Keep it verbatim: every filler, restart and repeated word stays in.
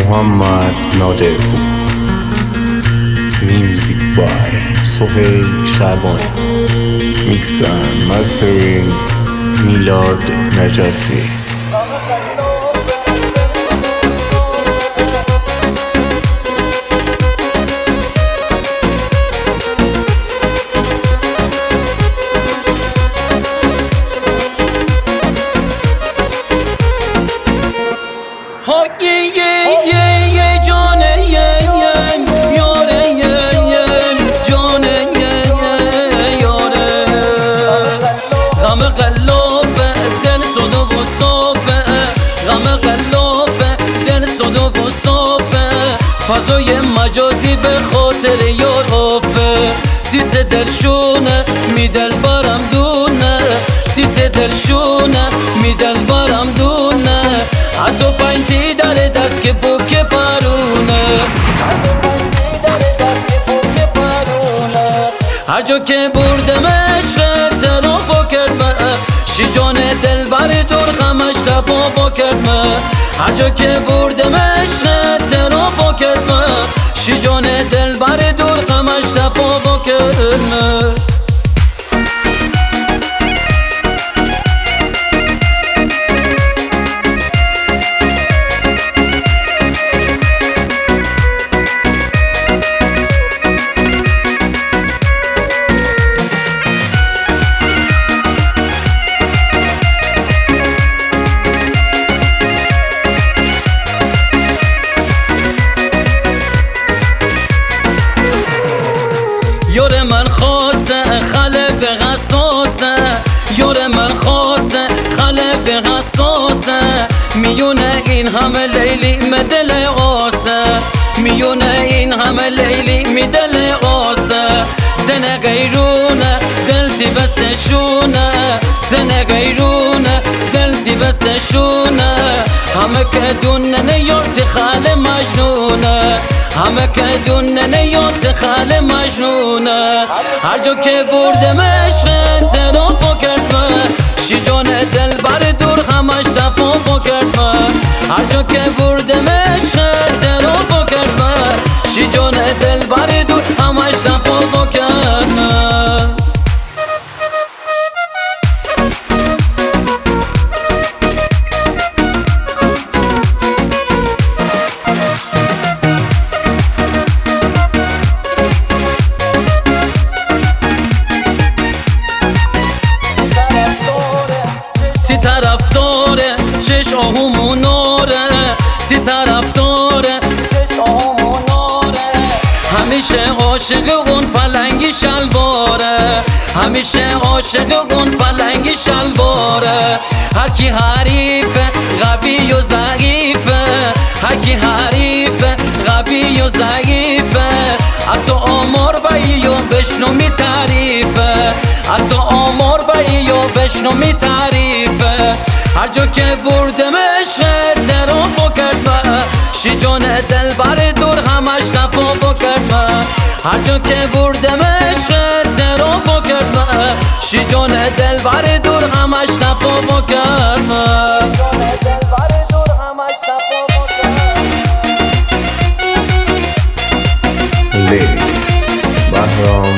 محمد نادرپور. میوزیک بای سهیل شعبانی. میکس اند مسترینگ میلاد نجفی. فضای مجازی به خاطر یار آفه، تیز دلشونه می دل بارم دونه، تیز دلشونه می دل بارم دونه، حتی پنجی در دست که بوک پرونه، هر جا که بردم عشق ترافا کرد، شی جان دل بر دور غمش تفافا کرد، هر جا که بردم عشق ترافا کرد، شی جان دل بر دور غمش تفافا کرد. یار من خواسته خلب غصاصه، یار من خواسته خلب غصاصه، میونه این همه لیلی مدل آسه، میونه این همه لیلی مدل آسه، زن غیرونه دلتی بستشونه، زن غیرونه دلتی بستشونه، همه که دونه یارت خال مجنونه، همه که دونه یارت خال مجنونه، هر جا که بردم عشق ترافا کرد، شی جان دل بر دور همش تفافا کرد، هر جا که بردم عشق ترافا کرد، شی جان دل بر دور همش تفافا کرد. تی طرفداره چش آهومون ناره، تی طرفداره چش آهومون ناره، همیشه عاشق اون پلنگی شلواره، همیشه عاشق اون پلنگی شلواره، هرکی حریفه قوی و ضعیفه، هرکی حریفه قوی و ضعیفه، حتی آمار بایی و بشنو می تعریفه، حتی آمار بایی و بشنو می تعریفه، هر جا که بردم عشق ترافا کرد، شی جان دل بر دور همش تفافا کرد، هر جا که بردم عشق ترافا کرد، شی جان دل بر دور همش تفافا کرد. لیلی بهرام